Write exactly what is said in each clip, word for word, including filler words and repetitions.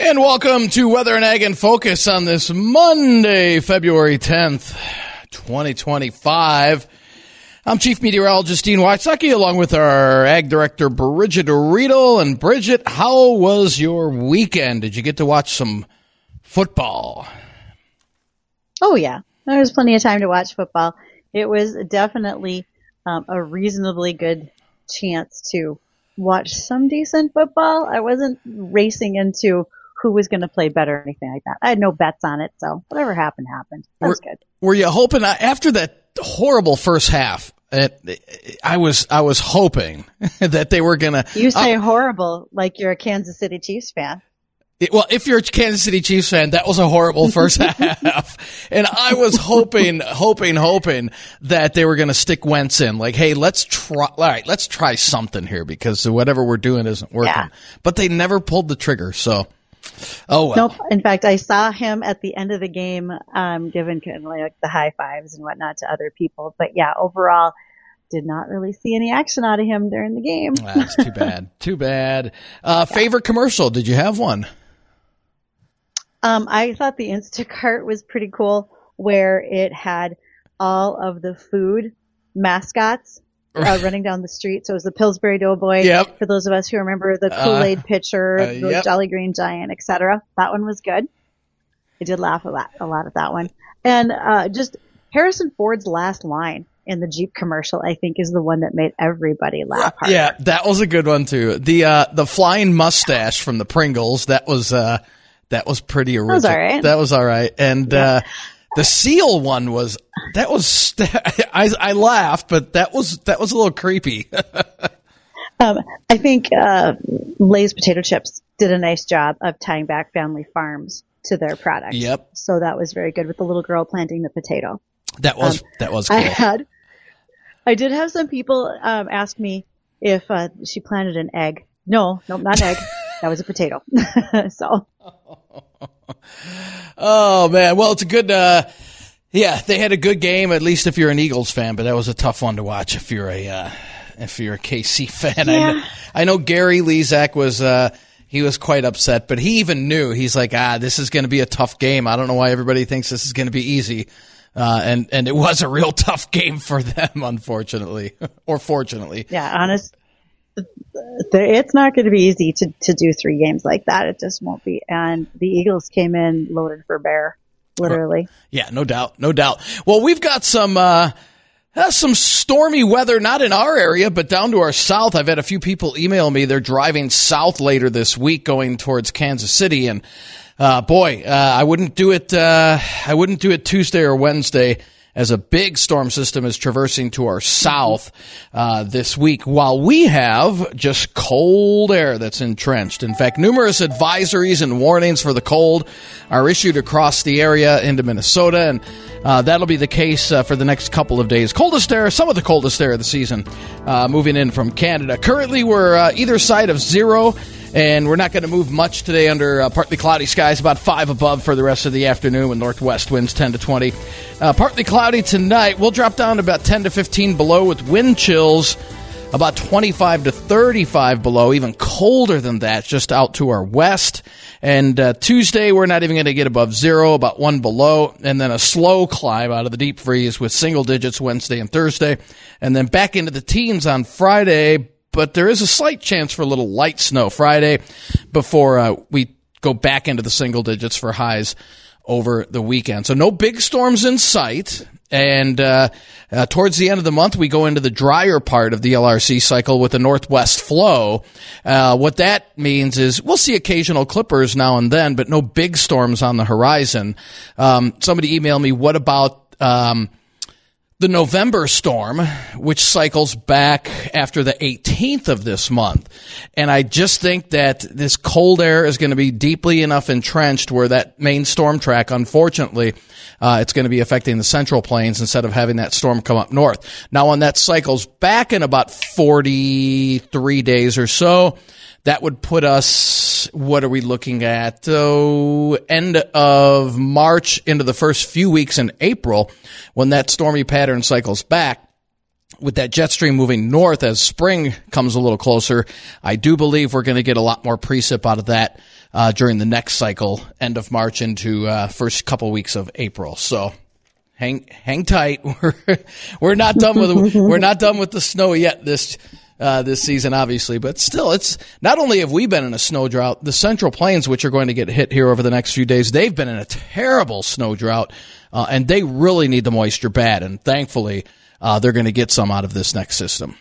And welcome to Weather and Ag in Focus on this Monday, February tenth, twenty twenty-five. I'm Chief Meteorologist Dean Wysocki, along with our Ag Director, Bridget Riedel. And Bridget, how was your weekend? Did you get to watch some football? Oh, yeah. There was plenty of time to watch football. It was definitely um, a reasonably good chance to watch some decent football. I wasn't racing into who was going to play better or anything like that. I had no bets on it, so whatever happened, happened. That was good. Were you hoping, after that horrible first half, it, I was I was hoping that they were going to... You say uh, horrible like you're a Kansas City Chiefs fan. It, well, if you're a Kansas City Chiefs fan, that was a horrible first half. And I was hoping, hoping, hoping that they were going to stick Wentz in. Like, hey, let's try, all right, let's try something here because whatever we're doing isn't working. Yeah. But they never pulled the trigger, so... Oh, well. Nope. In fact, I saw him at the end of the game, um, giving kind of like the high fives and whatnot to other people. But yeah, overall, did not really see any action out of him during the game. That's too bad. Too bad. Uh, yeah. Favorite commercial? Did you have one? Um, I thought the Instacart was pretty cool, where it had all of the food mascots Uh, running down the street. So it was the Pillsbury Doughboy. Yep. For those of us who remember the Kool-Aid uh, pitcher, uh, the yep. Jolly Green Giant, et cetera. That one was good. I did laugh a lot, a lot at that one. And uh, just Harrison Ford's last line in the Jeep commercial, I think, is the one that made everybody laugh harder. Yeah, that was a good one too. The uh, the flying mustache from the Pringles, that was uh, that was pretty original. That was all right. That was all right. And yeah. uh, the seal one was that was I I laughed, but that was that was a little creepy. um, I think uh, Lay's potato chips did a nice job of tying back family farms to their product. Yep. So that was very good with the little girl planting the potato. That was um, that was cool. I had I did have some people um, ask me if uh, she planted an egg. No, no, not an egg. That was a potato. So. Oh man, well it's a good. Uh, yeah, they had a good game. At least if you're an Eagles fan, but that was a tough one to watch if you're a uh, if you're a K C fan. Yeah. I know, I know Gary Lezak was uh, he was quite upset, but he even knew he's like, ah, this is going to be a tough game. I don't know why everybody thinks this is going to be easy, uh, and and it was a real tough game for them, unfortunately, or fortunately. Yeah, honest. It's not going to be easy to, to do three games like that. It just won't be. And the Eagles came in loaded for bear, literally. Yeah, no doubt, no doubt. Well, we've got some uh, some stormy weather, not in our area, but down to our south. I've had a few people email me. They're driving south later this week, going towards Kansas City, and uh, boy, uh, I wouldn't do it. Uh, I wouldn't do it Tuesday or Wednesday, as a big storm system is traversing to our south uh, this week, while we have just cold air that's entrenched. In fact, numerous advisories and warnings for the cold are issued across the area into Minnesota, and uh, that'll be the case uh, for the next couple of days. Coldest air, some of the coldest air of the season, uh, moving in from Canada. Currently, we're uh, either side of zero, and we're not going to move much today under uh, partly cloudy skies, about five above for the rest of the afternoon with northwest winds ten to twenty. Uh, partly cloudy tonight. We'll drop down to about ten to fifteen below with wind chills about twenty-five to thirty-five below, even colder than that, just out to our west. And uh, Tuesday, we're not even going to get above zero, about one below, and then a slow climb out of the deep freeze with single digits Wednesday and Thursday, and then back into the teens on Friday. But there is a slight chance for a little light snow Friday before uh, we go back into the single digits for highs over the weekend. So no big storms in sight. And uh, uh, towards the end of the month, we go into the drier part of the L R C cycle with a northwest flow. Uh, what that means is we'll see occasional clippers now and then, but no big storms on the horizon. Um, somebody emailed me, what about um, the November storm, which cycles back after the eighteenth of this month? And I just think that this cold air is going to be deeply enough entrenched where that main storm track, unfortunately, uh, it's going to be affecting the central plains instead of having that storm come up north. Now, when that cycles back in about forty-three days or so, that would put us, what are we looking at? Oh, end of March into the first few weeks in April when that stormy pattern cycles back. with that jet stream moving north as spring comes a little closer, I do believe we're going to get a lot more precip out of that uh, during the next cycle, end of March into uh, first couple weeks of April. So hang hang tight. We're we're not done with we're not done with the snow yet this uh, this season, obviously, but still, it's not only have we been in a snow drought, the Central Plains, which are going to get hit here over the next few days, they've been in a terrible snow drought, uh, and they really need the moisture bad. And thankfully, Uh, they're going to get some out of this next system.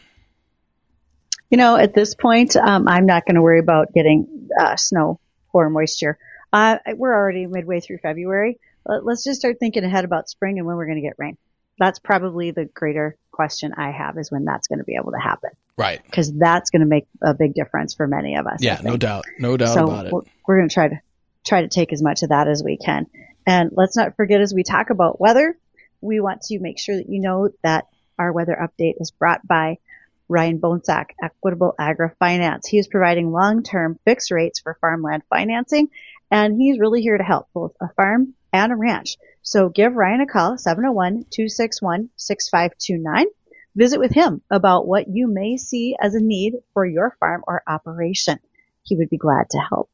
You know, at this point, um, I'm not going to worry about getting uh, snow or moisture. Uh, we're already midway through February. Let's just start thinking ahead about spring and when we're going to get rain. That's probably the greater question I have, is when that's going to be able to happen. Right. Because that's going to make a big difference for many of us. Yeah, no doubt. No doubt so about it. We're, we're going to try to try to take as much of that as we can. And let's not forget, as we talk about weather, we want to make sure that you know that our weather update is brought by Ryan Bonsack, Equitable Agri Finance. He is providing long-term fixed rates for farmland financing, and he's really here to help both a farm and a ranch. So give Ryan a call, seven oh one, two six one, six five two nine. Visit with him about what you may see as a need for your farm or operation. He would be glad to help.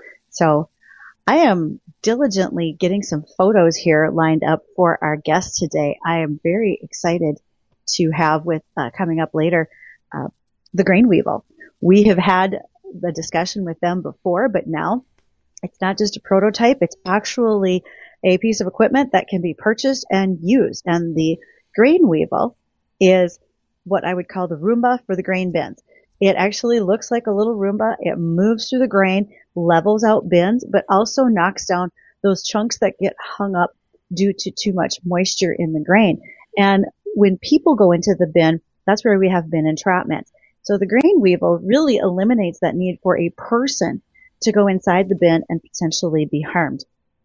So I am diligently getting some photos here lined up for our guest today. I am very excited to have with uh, coming up later uh, the grain weevil. We have had the discussion with them before, but now it's not just a prototype. It's actually a piece of equipment that can be purchased and used. And the grain weevil is what I would call the Roomba for the grain bins. It actually looks like a little Roomba. It moves through the grain, levels out bins, but also knocks down those chunks that get hung up due to too much moisture in the grain. And when people go into the bin, that's where we have bin entrapment. So the grain weevil really eliminates that need for a person to go inside the bin and potentially be harmed.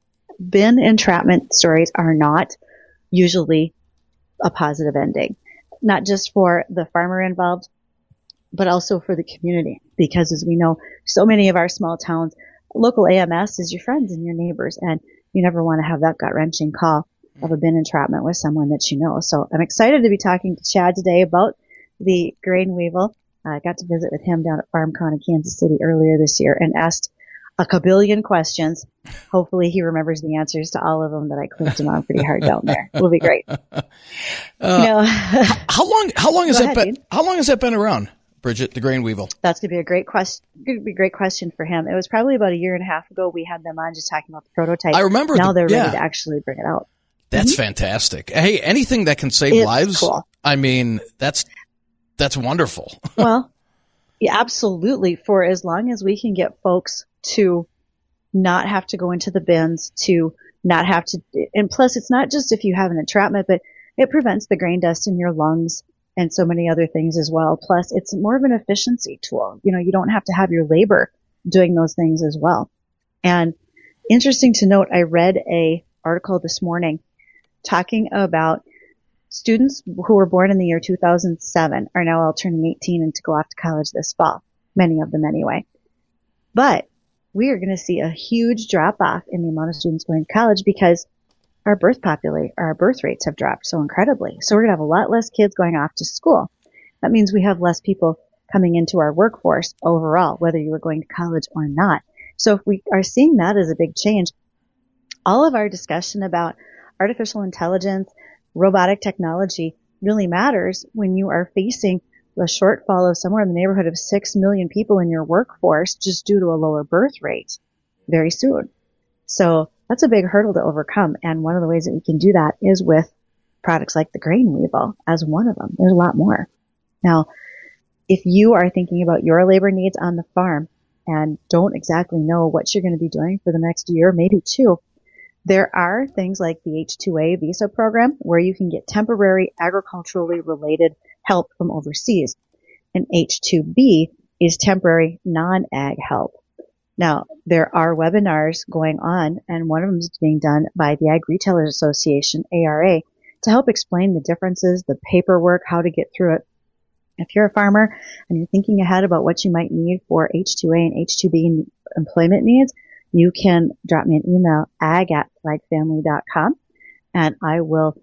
Bin entrapment stories are not usually a positive ending, not just for the farmer involved, but also for the community. Because as we know, so many of our small towns, local A M S is your friends and your neighbors, and you never want to have that gut-wrenching call of a bin entrapment with someone that you know. So I'm excited to be talking to Chad today about the grain weevil. I got to visit with him down at FarmCon in Kansas City earlier this year and asked a kabillion questions. Hopefully he remembers the answers to all of them that I clicked him on pretty hard down there. It'll be great. Uh, you know, how long? How long has Go that ahead, been? Dean. How long has that been around, Bridget? The grain weevil. That's gonna be a great question. Gonna be a great question for him. It was probably about a year and a half ago we had them on just talking about the prototype. I remember. Now the, they're yeah. ready to actually bring it out. That's Mm-hmm. fantastic. Hey, anything that can save It's lives. cool. I mean, that's that's wonderful. Well, yeah, absolutely. For as long as we can get folks to not have to go into the bins, to not have to, and plus it's not just if you have an entrapment, but it prevents the grain dust in your lungs and so many other things as well. Plus it's more of an efficiency tool. You know, you don't have to have your labor doing those things as well. And interesting to note, I read a article this morning talking about students who were born in the year two thousand seven are now all turning eighteen and to go off to college this fall. Many of them anyway. But we are going to see a huge drop off in the amount of students going to college because our birth population, our birth rates have dropped so incredibly. So we're going to have a lot less kids going off to school. That means we have less people coming into our workforce overall, whether you were going to college or not. So if we are seeing that as a big change, all of our discussion about artificial intelligence, robotic technology really matters when you are facing the shortfall of somewhere in the neighborhood of six million people in your workforce just due to a lower birth rate very soon. So that's a big hurdle to overcome. And one of the ways that we can do that is with products like the grain weevil as one of them. There's a lot more. Now, if you are thinking about your labor needs on the farm and don't exactly know what you're going to be doing for the next year, maybe two, there are things like the H two A visa program where you can get temporary agriculturally related help from overseas. And H two B is temporary non-ag help. Now, there are webinars going on, and one of them is being done by the Ag Retailers Association, A R A, to help explain the differences, the paperwork, how to get through it. If you're a farmer and you're thinking ahead about what you might need for H two A and H two B employment needs, you can drop me an email, ag at flagfamily dot com, and I will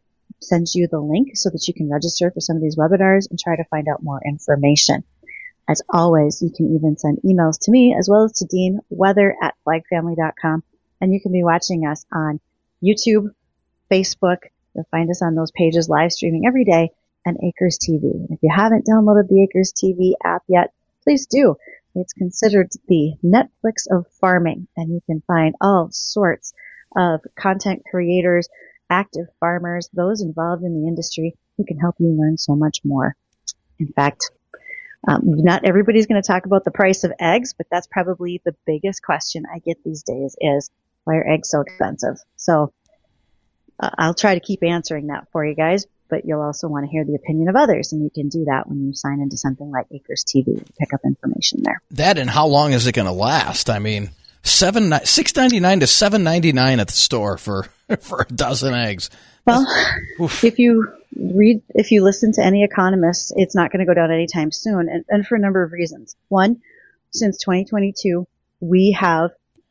send you the link so that you can register for some of these webinars and try to find out more information. As always, you can even send emails to me as well as to Dean Weather at flag family dot com. And you can be watching us on YouTube, Facebook. You'll find us on those pages live streaming every day, and Acres T V. If you haven't downloaded the Acres T V app yet, please do. It's considered the Netflix of farming, and you can find all sorts of content creators, active farmers, those involved in the industry who can help you learn so much more. In fact, um, not everybody's going to talk about the price of eggs, but that's probably the biggest question I get these days is, why are eggs so expensive? So uh, I'll try to keep answering that for you guys, but you'll also want to hear the opinion of others, and you can do that when you sign into something like Acres T V and pick up information there. That, and how long is it going to last? I mean, seven six ninety nine to seven ninety nine at the store for for a dozen eggs. Well, if you read, if you listen to any economists, it's not going to go down anytime soon, and, and for a number of reasons. One, since twenty twenty-two, we have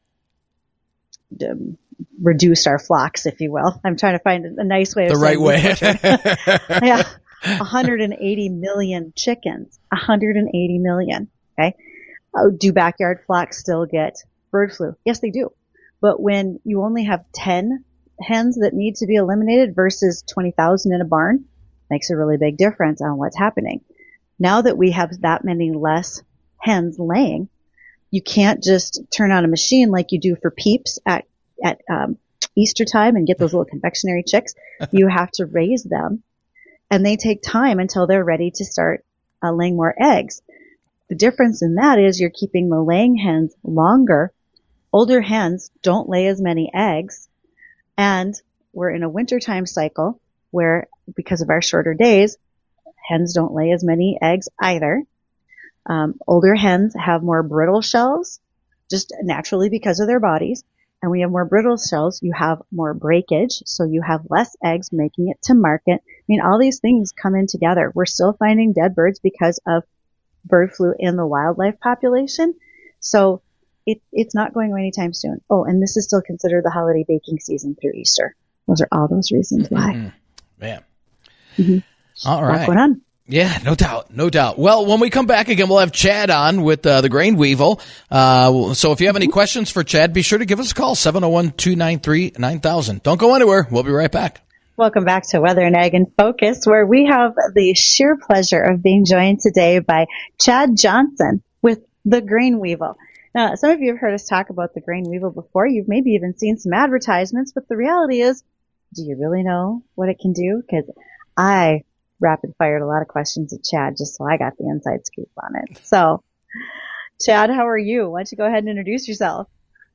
um, reduced our flocks, if you will. I'm trying to find a nice way of the saying right way. Yeah, one hundred eighty million chickens. one hundred eighty million. Okay, oh, do backyard flocks still get bird flu? Yes, they do. But when you only have ten hens that need to be eliminated versus twenty thousand in a barn, makes a really big difference on what's happening. Now that we have that many less hens laying, you can't just turn on a machine like you do for peeps at, at um, Easter time and get those little confectionery chicks. You have to raise them, and they take time until they're ready to start uh, laying more eggs. The difference in that is you're keeping the laying hens longer. Older hens don't lay as many eggs. And we're in a wintertime cycle where, because of our shorter days, hens don't lay as many eggs either. Um, older hens have more brittle shells, just naturally because of their bodies. And when you have more brittle shells, you have more breakage, so you have less eggs making it to market. I mean, all these things come in together. We're still finding dead birds because of bird flu in the wildlife population. So It, it's not going away anytime soon. Oh, and this is still considered the holiday baking season through Easter. Those are all those reasons why. Mm-hmm. Man. Mm-hmm. All right. What's going on? Yeah, no doubt, no doubt. Well, when we come back again, we'll have Chad on with uh, the Grain Weevil. Uh, so if you have any questions for Chad, be sure to give us a call, seven oh one, two nine three, nine thousand. Don't go anywhere. We'll be right back. Welcome back to Weather and Ag in Focus, where we have the sheer pleasure of being joined today by Chad Johnson with the Grain Weevil. Now, some of you have heard us talk about the Grain Weevil before. You've maybe even seen some advertisements, but the reality is, do you really know what it can do? Because I rapid fired a lot of questions at Chad just so I got the inside scoop on it. So, Chad, how are you? Why don't you go ahead and introduce yourself?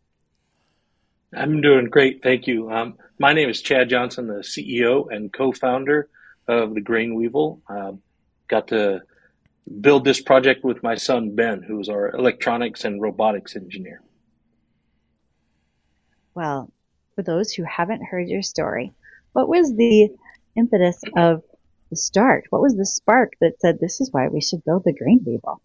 I'm doing great, thank you. Um, my name is Chad Johnson, the C E O and co-founder of the Grain Weevil. Um, got to build this project with my son, Ben, who's our electronics and robotics engineer. Well, for those who haven't heard your story, what was the impetus of the start? What was the spark that said, this is why we should build the Grain Weevil?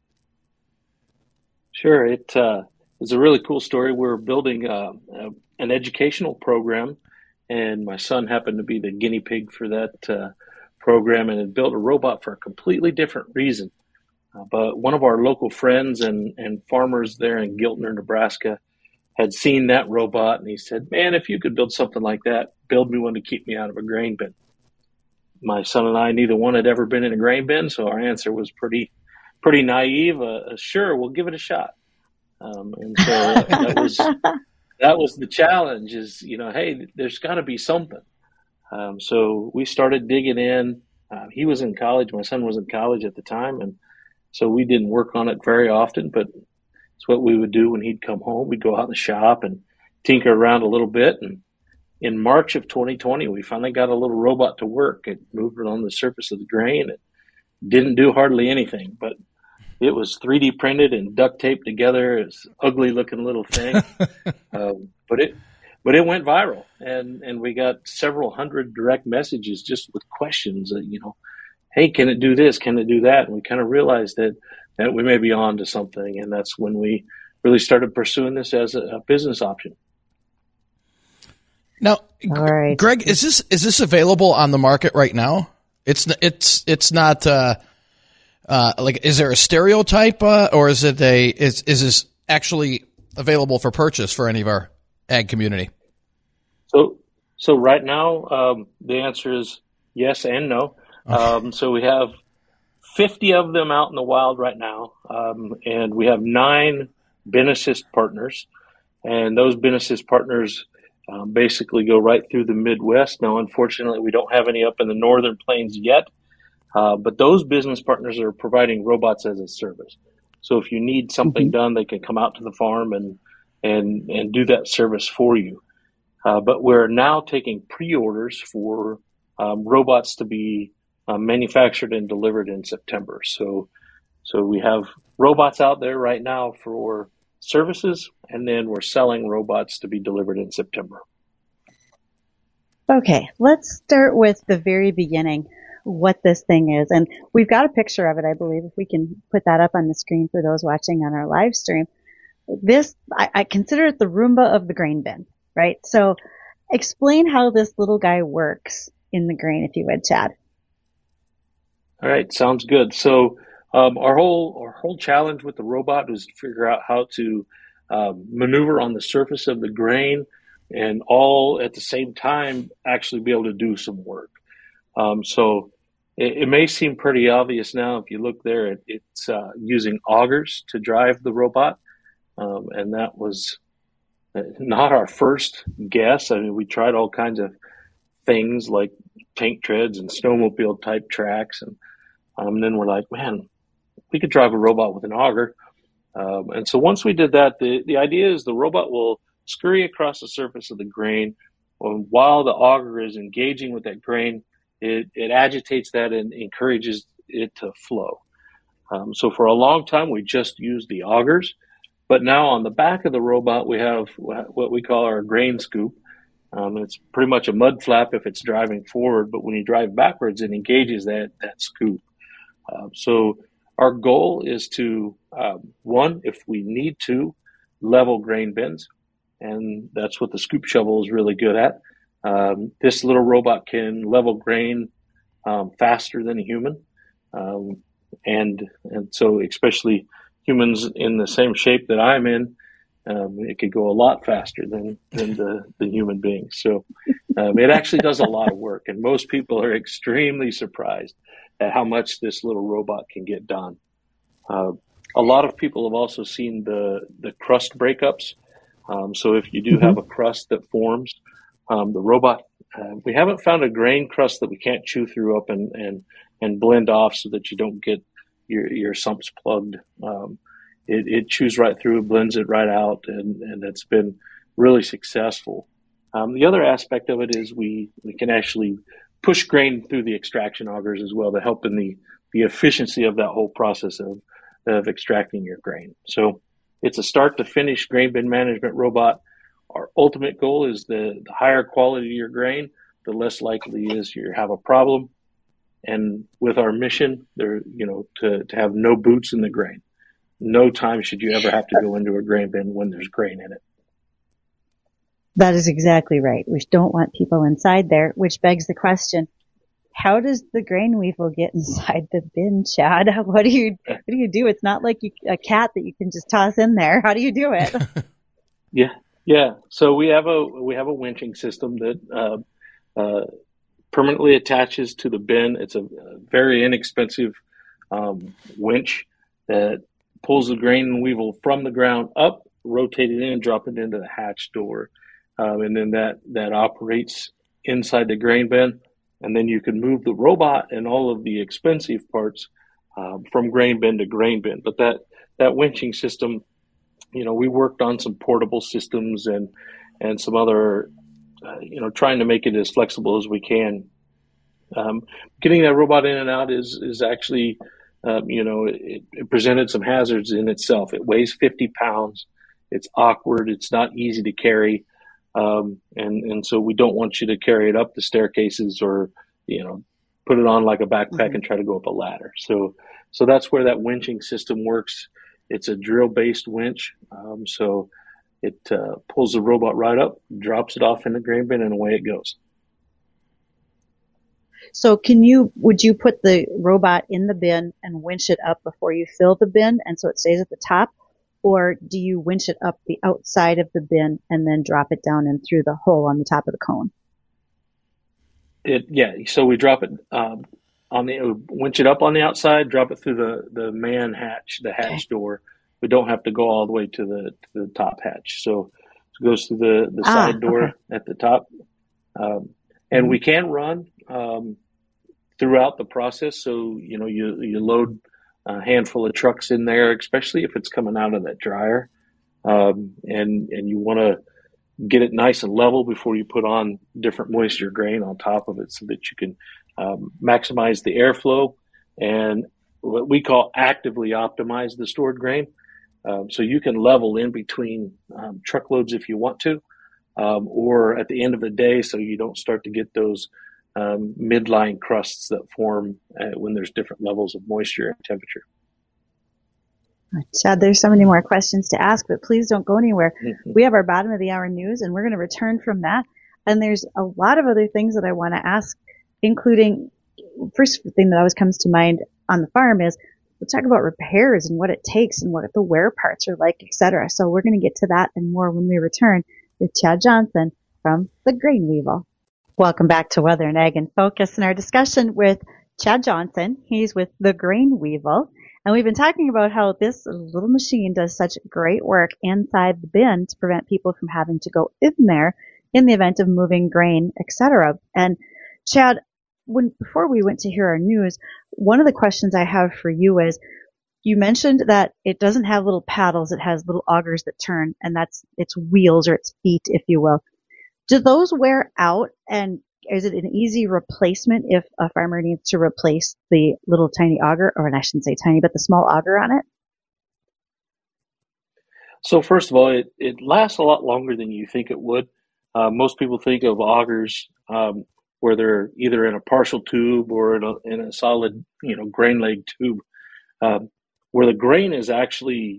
Sure. It uh, is a really cool story. We're building uh, uh, an educational program, and my son happened to be the guinea pig for that uh, program and had built a robot for a completely different reason. Uh, but one of our local friends and, and farmers there in Giltner, Nebraska, had seen that robot, and he said, man, if you could build something like that, build me one to keep me out of a grain bin. My son and I, neither one had ever been in a grain bin, so our answer was pretty pretty naive. Uh, sure, we'll give it a shot. Um, and so that was that was the challenge is, you know, hey, there's got to be something. Um, so we started digging in. Uh, he was in college. My son was in college at the time. And so we didn't work on it very often, but it's what we would do when he'd come home. We'd go out in the shop and tinker around a little bit. And in March of twenty twenty, we finally got a little robot to work. It moved it on the surface of the grain. It didn't do hardly anything, but it was three D printed and duct taped together. It's ugly looking little thing. um, but it But it went viral, and, and we got several hundred direct messages just with questions that, you know, hey, can it do this? Can it do that? And we kind of realized that, that we may be on to something. And that's when we really started pursuing this as a, a business option. Now, All right. Greg, is this is this available on the market right now? It's it's it's not uh, uh, like is there a stereotype uh, or is it a is is this actually available for purchase for any of our ag community? So so right now um, the answer is yes and no. Okay. Um, so we have fifty of them out in the wild right now, um, and we have nine BeneSys partners, and those BeneSys partners um, basically go right through the Midwest. Now, unfortunately, we don't have any up in the northern plains yet, uh, but those business partners are providing robots as a service. So if you need something mm-hmm. done, they can come out to the farm and and and do that service for you. Uh, but we're now taking pre-orders for um, robots to be uh, manufactured and delivered in September. So, so we have robots out there right now for services, and then we're selling robots to be delivered in September. Okay, let's start with the very beginning, what this thing is. And we've got a picture of it, I believe, if we can put that up on the screen for those watching on our live stream. This, I, I consider it the Roomba of the grain bin, right? So explain how this little guy works in the grain, if you would, Chad. All right, sounds good. So um, our whole our whole challenge with the robot was to figure out how to um, maneuver on the surface of the grain and all at the same time actually be able to do some work. Um, so it, it may seem pretty obvious now if you look there. It, it's uh, using augers to drive the robot, um, and that was not our first guess. I mean, we tried all kinds of things like tank treads and snowmobile type tracks, and um, then we're like, man, we could drive a robot with an auger. Um, and so once we did that, the, the idea is the robot will scurry across the surface of the grain. Um, while the auger is engaging with that grain, it, it agitates that and encourages it to flow. Um, so for a long time, we just used the augers. But now on the back of the robot, we have what we call our grain scoop. Um, it's pretty much a mud flap if it's driving forward, but when you drive backwards, it engages that, that scoop. Uh, so our goal is to, um, one, if we need to, level grain bins, and that's what the scoop shovel is really good at. Um, this little robot can level grain um, faster than a human, um, and and so especially humans in the same shape that I'm in, um, it could go a lot faster than, than the, the human being. So um, it actually does a lot of work, and most people are extremely surprised at how much this little robot can get done. Uh, a lot of people have also seen the, the crust breakups. Um, so if you do mm-hmm. have a crust that forms, um, the robot, uh, we haven't found a grain crust that we can't chew through up and, and, and blend off so that you don't get your, your sumps plugged. Um, it, it chews right through, blends it right out, and, and it's been really successful. Um, the other aspect of it is we, we can actually push grain through the extraction augers as well to help in the, the efficiency of that whole process of, of extracting your grain. So it's a start to finish grain bin management robot. Our ultimate goal is the, the higher quality of your grain, the less likely is you have a problem. And with our mission, there, you know, to, to have no boots in the grain. No time should you ever have to go into a grain bin when there's grain in it. That is exactly right. We don't want people inside there, which begs the question, how does the grain weevil get inside the bin, Chad? What do you, what do you do? It's not like you, a cat that you can just toss in there. How do you do it? yeah. Yeah. So we have a, we have a winching system that, uh, uh, permanently attaches to the bin. It's a, a very inexpensive, um, winch that pulls the grain weevil from the ground up, rotate it in and drop it into the hatch door. Um, and then that, that operates inside the grain bin. And then you can move the robot and all of the expensive parts um, from grain bin to grain bin. But that, that winching system, you know, we worked on some portable systems and, and some other, uh, you know, trying to make it as flexible as we can. Um, getting that robot in and out is, is actually, um, you know, it, it presented some hazards in itself. It weighs fifty pounds. It's awkward. It's not easy to carry. Um, and, and so we don't want you to carry it up the staircases or, you know, put it on like a backpack mm-hmm. and try to go up a ladder. So, so that's where that winching system works. It's a drill based winch. Um, so It uh, pulls the robot right up, drops it off in the grain bin, and away it goes. So can you, would you put the robot in the bin and winch it up before you fill the bin and so it stays at the top? Or do you winch it up the outside of the bin and then drop it down in through the hole on the top of the cone? It yeah. So we drop it um, on the winch it up on the outside, drop it through the, the man hatch, the hatch okay. door. We don't have to go all the way to the to the top hatch. So it goes through the the ah, side door okay. at the top, um, and mm-hmm. we can run um, throughout the process. So you know you you load a handful of trucks in there, especially if it's coming out of that dryer, um, and and you want to get it nice and level before you put on different moisture grain on top of it, so that you can um, maximize the airflow and what we call actively optimize the stored grain. Um, so you can level in between um, truckloads if you want to, um, or at the end of the day, so you don't start to get those um, midline crusts that form uh, when there's different levels of moisture and temperature. Chad, there's so many more questions to ask, but please don't go anywhere. Mm-hmm. We have our bottom of the hour news, and we're going to return from that. And there's a lot of other things that I want to ask, including, first thing that always comes to mind on the farm is, we'll talk about repairs and what it takes and what the wear parts are like, et cetera. So we're going to get to that and more when we return with Chad Johnson from the Grain Weevil. Welcome back to Weather and Ag in Focus and our discussion with Chad Johnson. He's with the Grain Weevil. And we've been talking about how this little machine does such great work inside the bin to prevent people from having to go in there in the event of moving grain, et cetera. And Chad, when before we went to hear our news, one of the questions I have for you is, you mentioned that it doesn't have little paddles, it has little augers that turn, and that's its wheels or its feet, if you will. Do those wear out, and is it an easy replacement if a farmer needs to replace the little tiny auger, or I shouldn't say tiny, but the small auger on it? So first of all, it, it lasts a lot longer than you think it would. Uh, most people think of augers um, where they're either in a partial tube or in a, in a solid, you know, grain leg tube, um, where the grain is actually,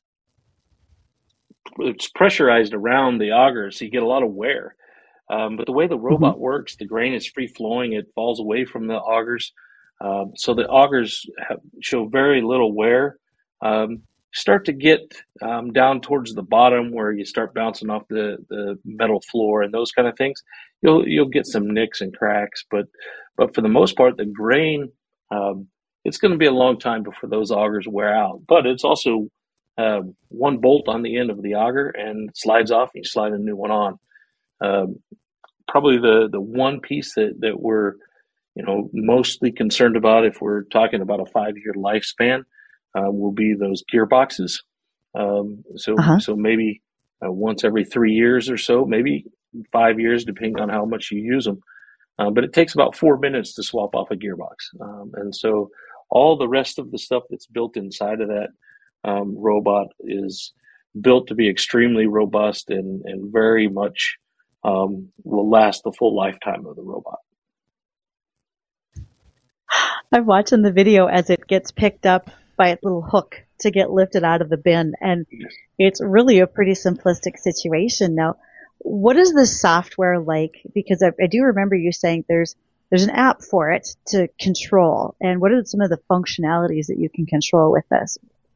it's pressurized around the auger, so you get a lot of wear. Um, but the way the robot mm-hmm. works, the grain is free flowing; it falls away from the augers, um, so the augers have, show very little wear. Um, start to get um, down towards the bottom where you start bouncing off the, the metal floor and those kind of things. You'll you'll get some nicks and cracks, but but for the most part, the grain, um, it's going to be a long time before those augers wear out. But it's also uh, one bolt on the end of the auger and it slides off, and you slide a new one on. Um, probably the, the one piece that, that we're, you know, mostly concerned about if we're talking about a five-year lifespan uh, will be those gearboxes. Um, so uh-huh. so maybe uh, once every three years or so, maybe five years, depending on how much you use them. Uh, but it takes about four minutes to swap off a gearbox. Um, and so all the rest of the stuff that's built inside of that um, robot is built to be extremely robust and, and very much Um, will last the full lifetime of the robot. I'm watching the video as it gets picked up by its little hook to get lifted out of the bin, and yes. It's really a pretty simplistic situation. Now, what is the software like? Because I, I do remember you saying there's there's an app for it to control, and what are some of the functionalities that you can control with this?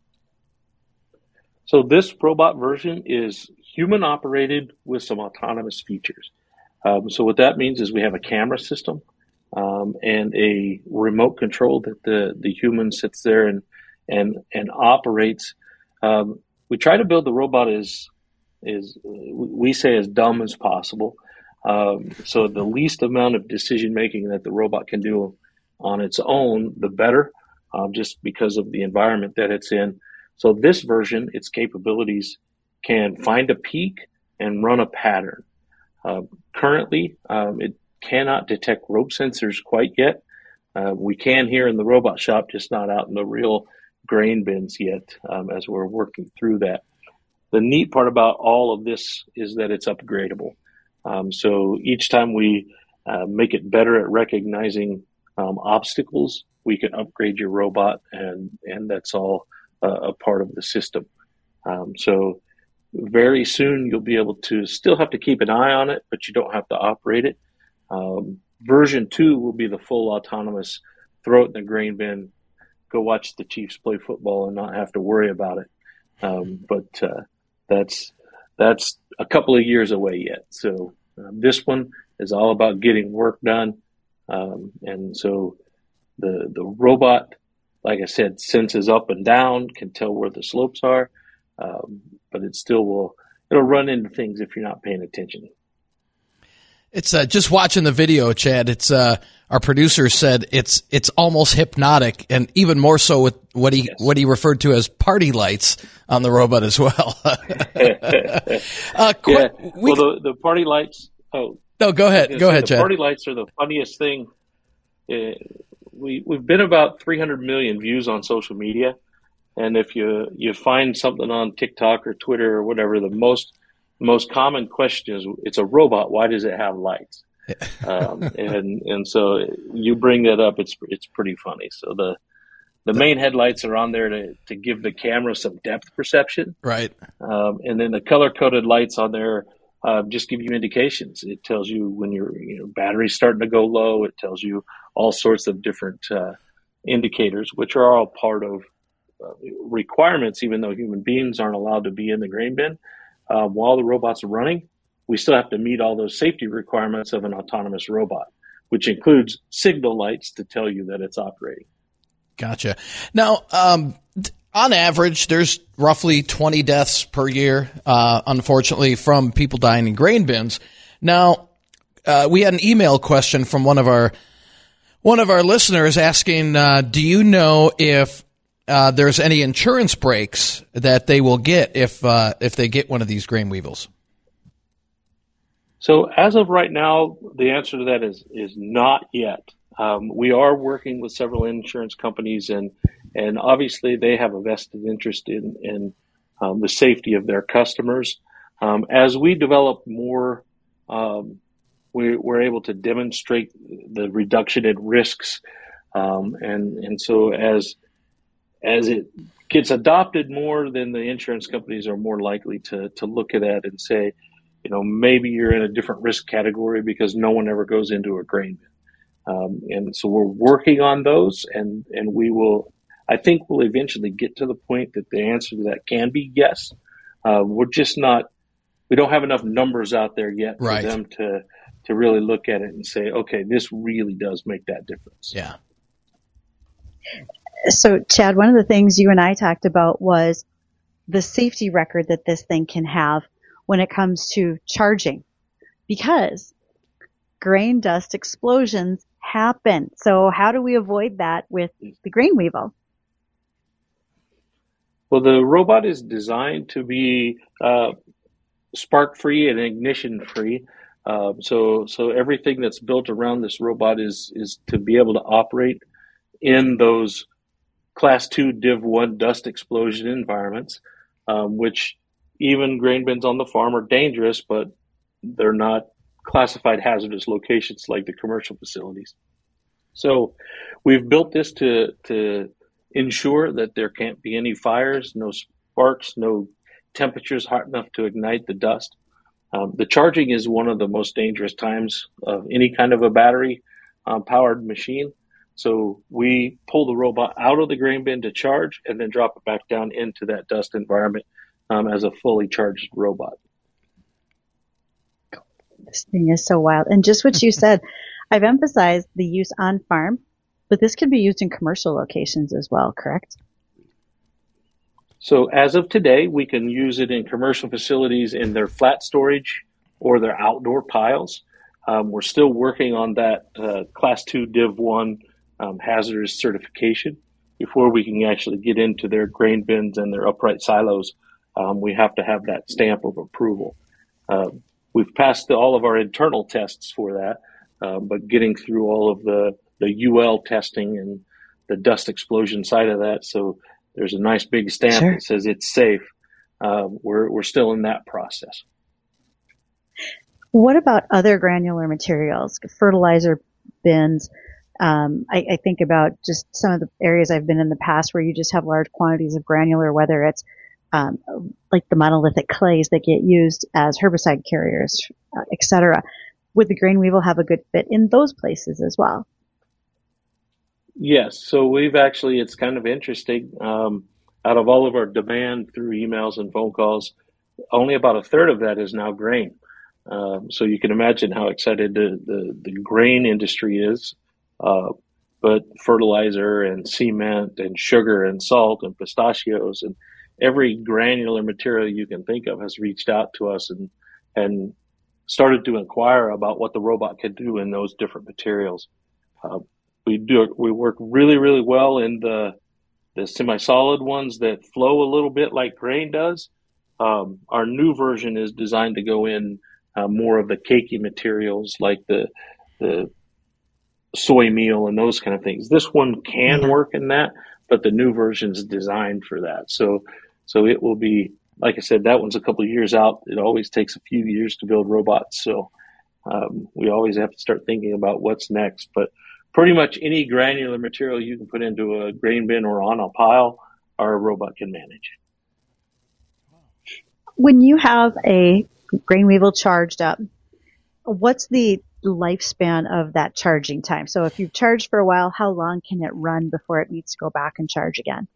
So this robot version is human operated with some autonomous features. Um, so what that means is we have a camera system um, and a remote control that the, the human sits there and and and operates. Um, we try to build the robot as is we say as dumb as possible. Um, so the least amount of decision making that the robot can do on its own, the better, um, just because of the environment that it's in. So this version, its capabilities can find a peak and run a pattern. Uh, currently, um, it cannot detect rope sensors quite yet. Uh, we can here in the robot shop, just not out in the real grain bins yet, um, as we're working through that. The neat part about all of this is that it's upgradable. Um, so each time we uh, make it better at recognizing um, obstacles, we can upgrade your robot, and, and that's all uh, a part of the system. Um, so very soon you'll be able to still have to keep an eye on it, but you don't have to operate it. Um, version two will be the full autonomous, throw it in the grain bin, go watch the Chiefs play football and not have to worry about it. Um, but uh, that's that's a couple of years away yet. So uh, this one is all about getting work done. Um, and so the the robot, like I said, senses up and down, can tell where the slopes are, um, but it still will, it'll run into things if you're not paying attention. It's uh, just watching the video, Chad. It's uh, our producer said it's it's almost hypnotic, and even more so with what he yes. what he referred to as party lights on the robot as well. uh, qu- yeah. Well, the the party lights. Oh no, go ahead, go ahead, the Chad. Party lights are the funniest thing. Uh, we we've been about three hundred million views on social media, and if you you find something on TikTok or Twitter or whatever, the most most common question is, it's a robot, why does it have lights? um, and and so you bring that up, it's it's pretty funny. So the the main headlights are on there to, to give the camera some depth perception. Right. Um, and then the color-coded lights on there uh, just give you indications. It tells you when your you know, battery's starting to go low. It tells you all sorts of different uh, indicators, which are all part of uh, requirements, even though human beings aren't allowed to be in the grain bin. Um, while the robots are running, we still have to meet all those safety requirements of an autonomous robot, which includes signal lights to tell you that it's operating. Gotcha. Now, um, on average, there's roughly twenty deaths per year, uh, unfortunately, from people dying in grain bins. Now, uh, we had an email question from one of our one of our listeners asking, uh, do you know if Uh, there's any insurance breaks that they will get if uh, if they get one of these grain weevils? So as of right now, the answer to that is is not yet. Um, we are working with several insurance companies, and and obviously they have a vested interest in in um, the safety of their customers. Um, as we develop more, um, we, we're able to demonstrate the reduction in risks, um, and and so as As it gets adopted more, then the insurance companies are more likely to to look at that and say, you know, maybe you're in a different risk category because no one ever goes into a grain bin. Um, and so we're working on those, and, and we will, I think we'll eventually get to the point that the answer to that can be yes. Uh, we're just not, we don't have enough numbers out there yet for right. them to, to really look at it and say, okay, this really does make that difference. Yeah. So, Chad, one of the things you and I talked about was the safety record that this thing can have when it comes to charging, because grain dust explosions happen. So how do we avoid that with the grain weevil? Well, the robot is designed to be uh, spark-free and ignition-free. Uh, so, so everything that's built around this robot is is to be able to operate in those Class two Div one dust explosion environments, um, which even grain bins on the farm are dangerous, but they're not classified hazardous locations like the commercial facilities. So we've built this to to ensure that there can't be any fires, no sparks, no temperatures hot enough to ignite the dust. Um, the charging is one of the most dangerous times of any kind of a battery um, powered machine. So we pull the robot out of the grain bin to charge and then drop it back down into that dust environment um, as a fully charged robot. This thing is so wild. And just what you said, I've emphasized the use on farm, but this could be used in commercial locations as well, correct? So as of today, we can use it in commercial facilities in their flat storage or their outdoor piles. Um, we're still working on that uh, Class two Div one Um, hazardous certification before we can actually get into their grain bins and their upright silos. Um, we have to have that stamp of approval. Uh, we've passed all of our internal tests for that, uh, but getting through all of the, the U L testing and the dust explosion side of that, so there's a nice big stamp Sure. that says it's safe. Uh, we're we're still in that process. What about other granular materials, fertilizer bins? Um, I, I think about just some of the areas I've been in the past where you just have large quantities of granular, whether it's um, like the monolithic clays that get used as herbicide carriers, uh, et cetera. Would the grain weevil have a good fit in those places as well? Yes. So we've actually, it's kind of interesting. Um, out of all of our demand through emails and phone calls, only about a third of that is now grain. Um, so you can imagine how excited the, the, the grain industry is. Uh, but fertilizer and cement and sugar and salt and pistachios and every granular material you can think of has reached out to us and, and started to inquire about what the robot could do in those different materials. Uh, we do, we work really, really well in the, the semi-solid ones that flow a little bit like grain does. Um, our new version is designed to go in uh, more of the cakey materials like the, the soy meal and those kind of things. This one can mm-hmm. work in that, but the new version is designed for that. So, so it will be, like I said, that one's a couple of years out. It always takes a few years to build robots. So, um, we always have to start thinking about what's next, but pretty much any granular material you can put into a grain bin or on a pile, our robot can manage. When you have a grain weevil charged up, what's the lifespan of that charging time? So if you've charged for a while, how long can it run before it needs to go back and charge again?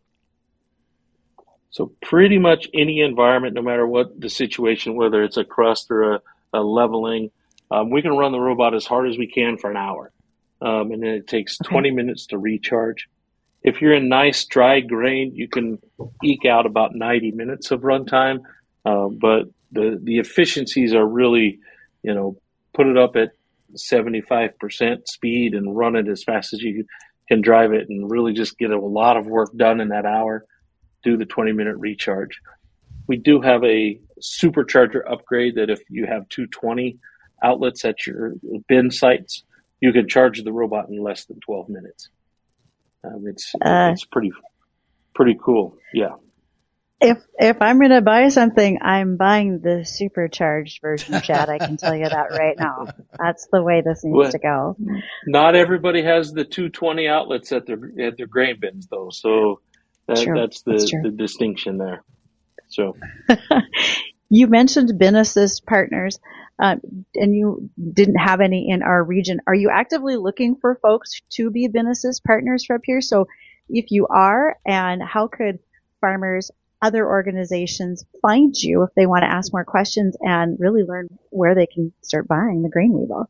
So pretty much any environment, no matter what the situation, whether it's a crust or a, a leveling, um, we can run the robot as hard as we can for an hour. Um, and then it takes okay. twenty minutes to recharge. If you're in nice dry grain, you can eke out about ninety minutes of runtime. Uh, but the, the efficiencies are really, you know, put it up at seventy-five percent speed and run it as fast as you can drive it and really just get a lot of work done in that hour. Do the twenty minute recharge. We do have a supercharger upgrade that if you have two twenty outlets at your bin sites, you can charge the robot in less than twelve minutes. Um, it's uh, it's pretty pretty cool. Yeah. If if I'm going to buy something, I'm buying the supercharged version, Chad. I can tell you that right now. That's the way this needs well, to go. Not everybody has the two twenty outlets at their at their grain bins, though. So that, that's the, that's the distinction there. So you mentioned Binisys partners, uh, and you didn't have any in our region. Are you actively looking for folks to be Binisys partners for up here? So if you are, and how could farmers, other organizations find you if they want to ask more questions and really learn where they can start buying the grain weevil?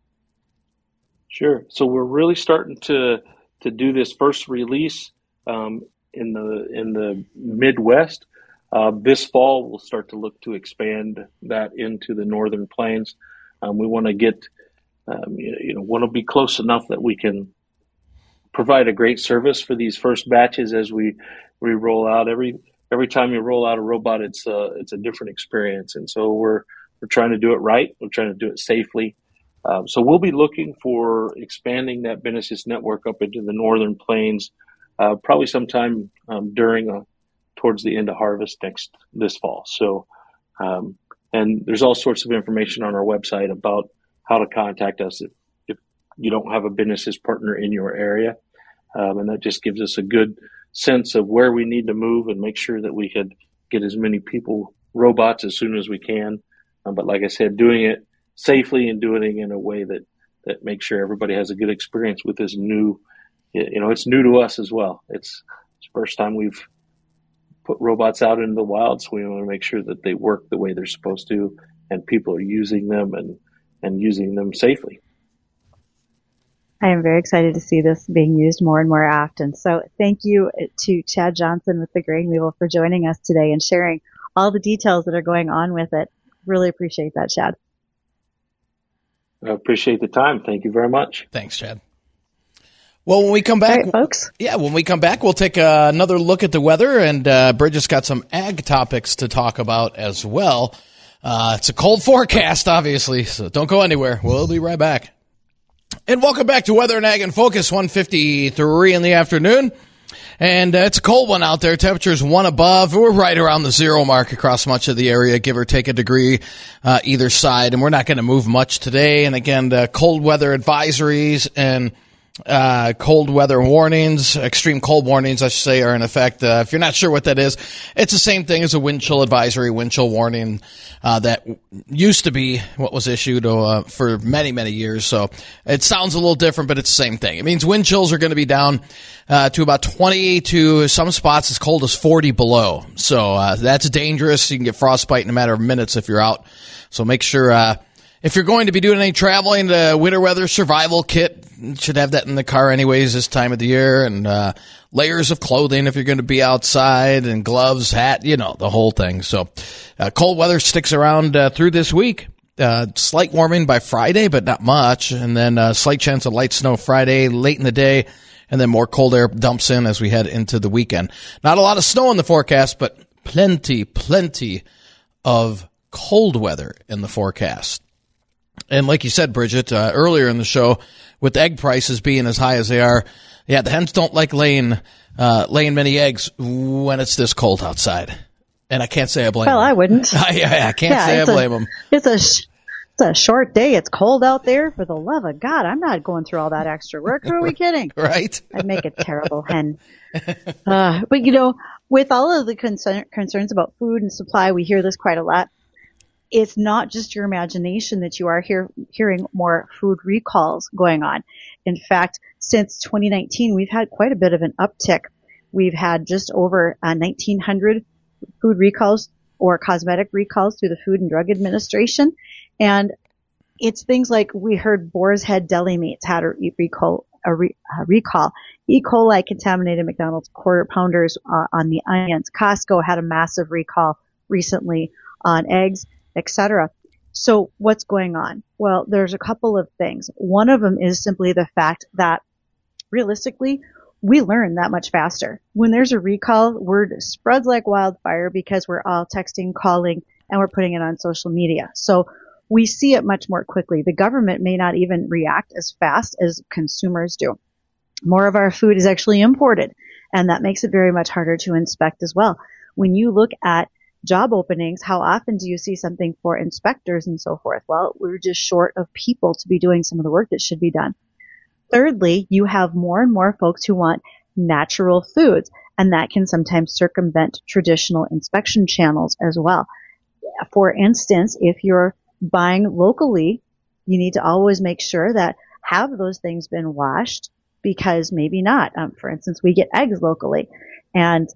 Sure. So we're really starting to to do this first release um, in the in the Midwest. Uh, this fall, we'll start to look to expand that into the northern plains. Um, we want to get, um, you, you know, want to be close enough that we can provide a great service for these first batches as we we roll out. Every every time you roll out a robot, it's a it's a different experience, and so we're we're trying to do it right. We're trying to do it safely. Um, so we'll be looking for expanding that Binisys network up into the northern plains, uh, probably sometime um, during a, towards the end of harvest next this fall. So, um, and there's all sorts of information on our website about how to contact us if, if you don't have a Binisys partner in your area, um, and that just gives us a good sense of where we need to move and make sure that we could get as many people robots as soon as we can. Um, but like I said, doing it safely and doing it in a way that, that makes sure everybody has a good experience with this new, you know, it's new to us as well. It's, it's the first time we've put robots out into the wild, so we want to make sure that they work the way they're supposed to and people are using them and, and using them safely. I am very excited to see this being used more and more often. So thank you to Chad Johnson with the Grain Weevil for joining us today and sharing all the details that are going on with it. Really appreciate that, Chad. I appreciate the time. Thank you very much. Thanks, Chad. Well, when we come back, right, folks. Yeah, when we come back, we'll take uh, another look at the weather, and uh, Bridget's got some ag topics to talk about as well. Uh, it's a cold forecast, obviously, so don't go anywhere. We'll be right back. And welcome back to Weather and Ag in Focus, one fifty-three in the afternoon. And uh, it's a cold one out there. Temperatures one above. We're right around the zero mark across much of the area, give or take a degree uh, either side. And we're not going to move much today. And again, the cold weather advisories and Uh, cold weather warnings, extreme cold warnings, I should say, are in effect. Uh, if you're not sure what that is, it's the same thing as a wind chill advisory, wind chill warning, uh, that used to be what was issued, uh, for many, many years. So it sounds a little different, but it's the same thing. It means wind chills are going to be down, uh, to about twenty to some spots as cold as forty below. So, uh, that's dangerous. You can get frostbite in a matter of minutes if you're out. So make sure, uh, if you're going to be doing any traveling, the winter weather survival kit, you should have that in the car anyways this time of the year, and uh, layers of clothing if you're going to be outside, and gloves, hat, you know, the whole thing. So uh, cold weather sticks around uh, through this week. Uh, slight warming by Friday, but not much, and then uh, slight chance of light snow Friday late in the day, and then more cold air dumps in as we head into the weekend. Not a lot of snow in the forecast, but plenty, plenty of cold weather in the forecast. And like you said, Bridget, uh, earlier in the show, with egg prices being as high as they are, yeah, the hens don't like laying uh, laying many eggs when it's this cold outside. And I can't say I blame well, them. Well, I wouldn't. I, I can't yeah, say I blame a, them. It's a, sh- it's a short day. It's cold out there. For the love of God, I'm not going through all that extra work. Who are we kidding? Right? I'd make a terrible hen. Uh, but, you know, with all of the concern, concerns about food and supply, we hear this quite a lot. It's not just your imagination that you are hear, hearing more food recalls going on. In fact, since twenty nineteen, we've had quite a bit of an uptick. We've had just over uh, nineteen hundred food recalls or cosmetic recalls through the Food and Drug Administration. And it's things like we heard Boar's Head Deli Meats had a recall. A, re, a recall. E. coli contaminated McDonald's quarter pounders uh, on the onions. Costco had a massive recall recently on eggs, et cetera. So what's going on? Well, there's a couple of things. One of them is simply the fact that realistically, we learn that much faster. When there's a recall, word spreads like wildfire because we're all texting, calling, and we're putting it on social media. So we see it much more quickly. The government may not even react as fast as consumers do. More of our food is actually imported, and that makes it very much harder to inspect as well. When you look at job openings, how often do you see something for inspectors and so forth? Well, we're just short of people to be doing some of the work that should be done. Thirdly, you have more and more folks who want natural foods, and that can sometimes circumvent traditional inspection channels as well. For instance, if you're buying locally, you need to always make sure that have those things been washed, because maybe not. Um, for instance, we get eggs locally, and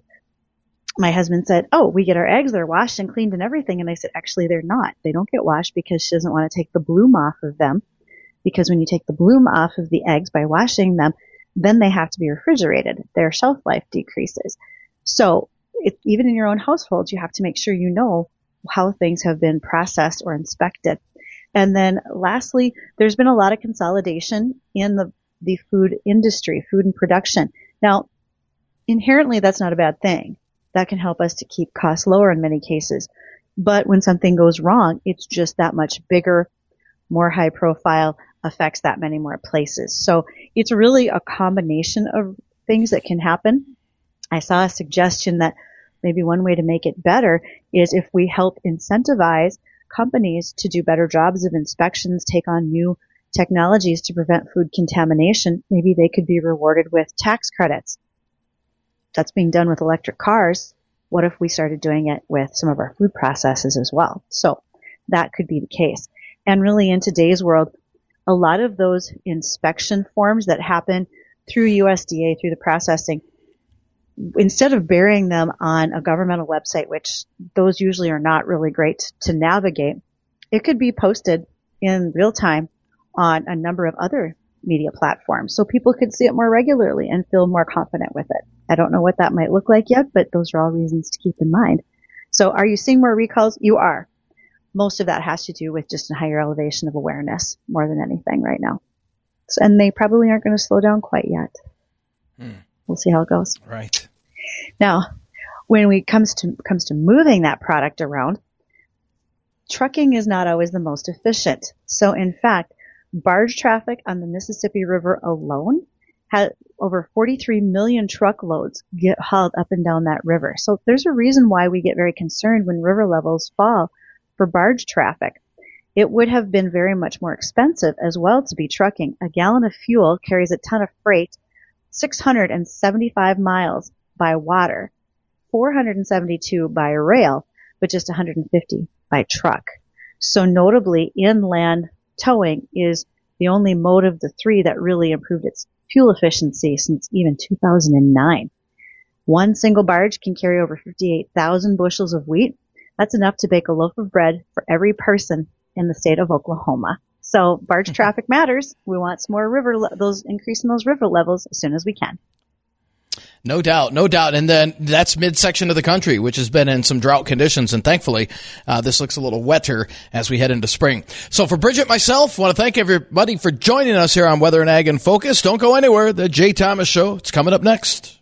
my husband said, oh, we get our eggs, they're washed and cleaned and everything. And I said, actually, they're not. They don't get washed because she doesn't want to take the bloom off of them. Because when you take the bloom off of the eggs by washing them, then they have to be refrigerated. Their shelf life decreases. So it, even in your own household, you have to make sure you know how things have been processed or inspected. And then lastly, there's been a lot of consolidation in the, the food industry, food and production. Now, inherently, that's not a bad thing. That can help us to keep costs lower in many cases. But when something goes wrong, it's just that much bigger, more high profile, affects that many more places. So it's really a combination of things that can happen. I saw a suggestion that maybe one way to make it better is if we help incentivize companies to do better jobs of inspections, take on new technologies to prevent food contamination, maybe they could be rewarded with tax credits. That's being done with electric cars. What if we started doing it with some of our food processes as well? So that could be the case. And really in today's world, a lot of those inspection forms that happen through U S D A, through the processing, instead of burying them on a governmental website, which those usually are not really great to navigate, it could be posted in real time on a number of other media platforms so people could see it more regularly and feel more confident with it. I don't know what that might look like yet, but those are all reasons to keep in mind. So are you seeing more recalls? You are. Most of that has to do with just a higher elevation of awareness more than anything right now. So, and they probably aren't going to slow down quite yet. Hmm. We'll see how it goes. Right. Now, when it comes to comes to moving that product around, trucking is not always the most efficient. So in fact, barge traffic on the Mississippi River alone had over forty-three million truckloads get hauled up and down that river. So there's a reason why we get very concerned when river levels fall for barge traffic. it would have been very much more expensive as well to be trucking. A gallon of fuel carries a ton of freight six hundred seventy-five miles by water, four hundred seventy-two by rail, but just one hundred fifty by truck. So notably, inland towing is the only mode of the three that really improved its fuel efficiency since even two thousand nine. One single barge can carry over fifty-eight thousand bushels of wheat. That's enough to bake a loaf of bread for every person in the state of Oklahoma. So barge traffic matters. We want some more river, le- those increasing those river levels as soon as we can. No doubt, no doubt. And then that's midsection of the country, which has been in some drought conditions. And thankfully, uh, this looks a little wetter as we head into spring. So for Bridget, myself, want to thank everybody for joining us here on Weather and Ag in Focus. Don't go anywhere. The Jay Thomas Show, it's coming up next.